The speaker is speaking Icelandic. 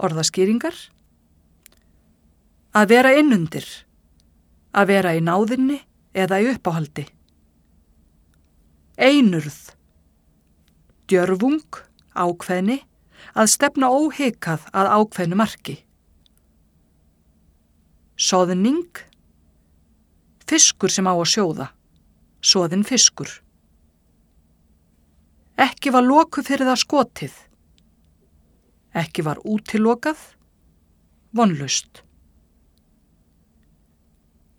Orðaskýringar. Að vera innundir, að vera í náðinni eða í uppáhaldi. Einurð, djörfung, ákveðni, að stefna óhikað að ákveðnu marki. Soðning, fiskur sem á að sjóða, soðinn fiskur. Ekki var loku fyrir það skotið. Ekki var útilokað, vonlaust.